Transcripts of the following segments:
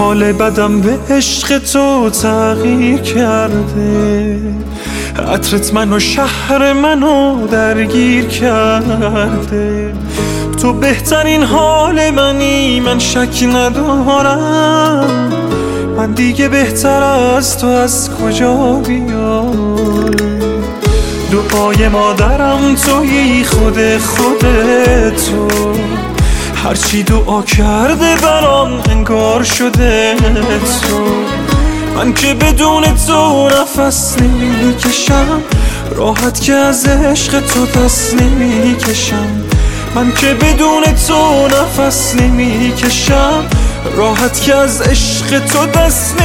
حال بدم به عشق تو تغییر کرده، عطرت منو شهر منو درگیر کرده. تو بهترین حال منی، من شک ندارم. من دیگه بهتر از تو از کجا بیام؟ دعای مادرم تویی، خود تو. هرچی دعا کرده برام انگار شده تو. من که بدون تو نفس نمیکشم، راحت که از عشق تو دست نمیکشم. من که بدون تو نفس نمیکشم، راحت که از عشق تو دست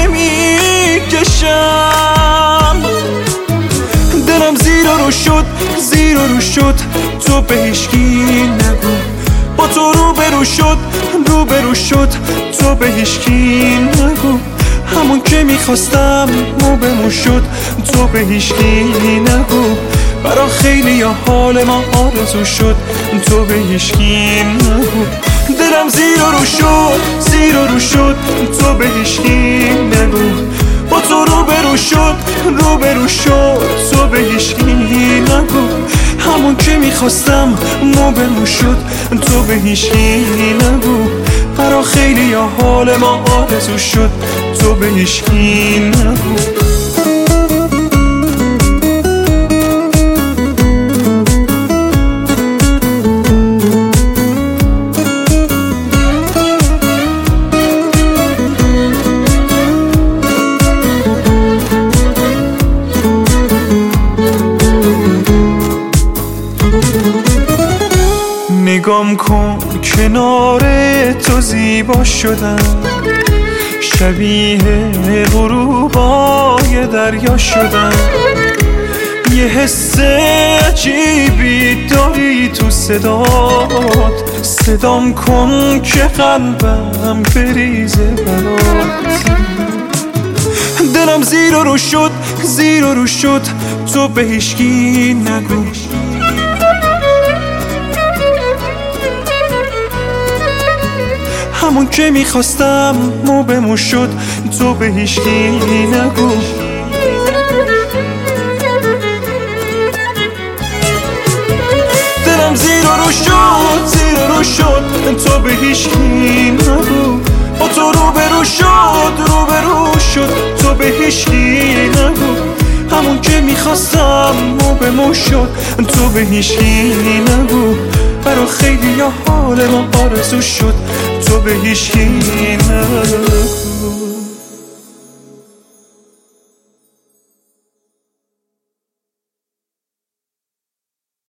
نمیکشم. دلم زیر و رو شد تو به هیچکی نگو. با تو روبرو شد تو به هیچکی نگو. همون که میخواستم مو شد تو به هیچکی نگو. برا خیلی یا حال ما آرزو شد تو به هیچکی نگو. دلم زیر و رو شد تو به هیچکی نگو. با تو روبرو شد تو به هیچکی نگو. همون که میخواستم مو شد تو به هیچکی نگو. برا خیلی یا حال ما آرزو شد تو به هیچکی نگو. نگام کن کنار تو زیبا شدم، شبیه غروبای دریا شدم. یه حس عجیبی داری تو صدات، صدام کن که قلبم بریزه برات. دلم زیر و رو شد تو به هیچکی نگو. همون که میخواستم مو شد تو به هیچکی نگو. دلم زیر و رو شد تو به هیچکی نگو. با تو روبرو شد تو به هیچکی نگو. همون که میخواستم مو شد تو به هیچکی نگو. برا خیلی یا حال ما آرزو شد تو به هیچکی نگو.